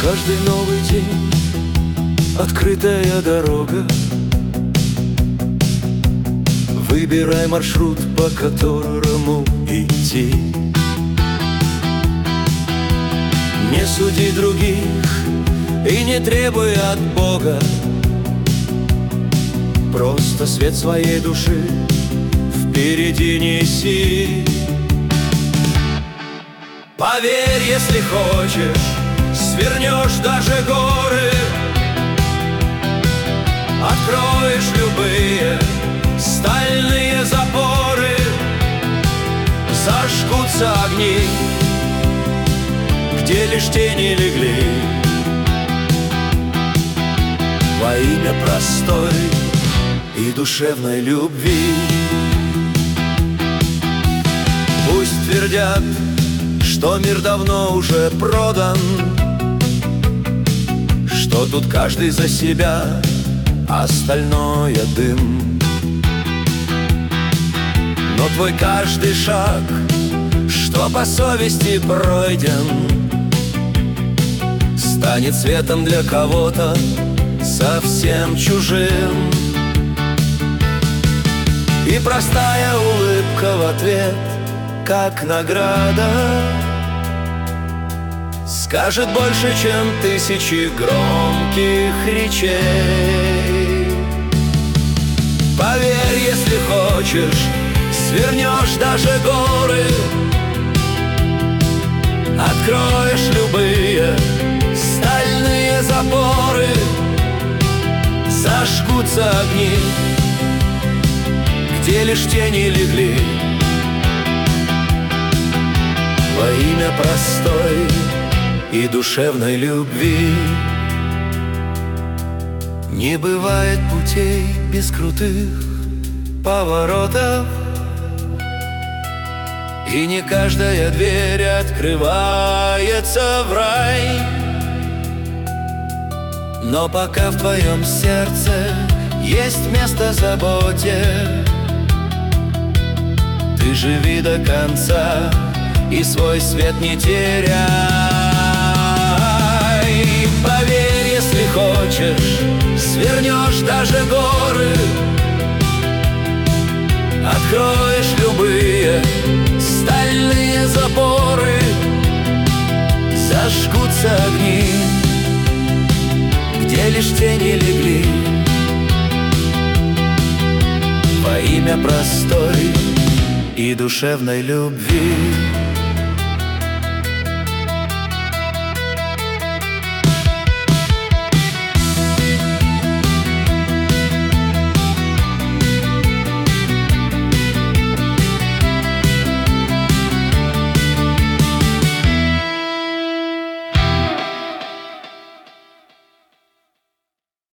Каждый новый день — открытая дорога. Выбирай маршрут, по которому идти. Не суди других и не требуй от Бога. Просто свет своей души впереди неси. Поверь, если хочешь, свернешь даже горы, откроешь любые стальные запоры, зажгутся огни, где лишь тени легли. Во имя простой и душевной любви. Пусть твердят, что мир давно уже продан, что тут каждый за себя, остальное дым. Но твой каждый шаг, что по совести пройден, станет светом для кого-то совсем чужим. И простая улыбка в ответ, как награда, скажет больше, чем тысячи громких речей. Поверь, если хочешь, свернешь даже горы, откроешь любые стальные запоры, зажгутся огни, где лишь тени легли. Во имя простой и душевной любви. Не бывает путей без крутых поворотов, и не каждая дверь открывается в рай. Но пока в твоем сердце есть место заботе, ты живи до конца и свой свет не теряй. Поверь, если хочешь, свернешь даже горы, откроешь любые стальные запоры, зажгутся огни, где лишь тени легли. Во имя простой и душевной любви.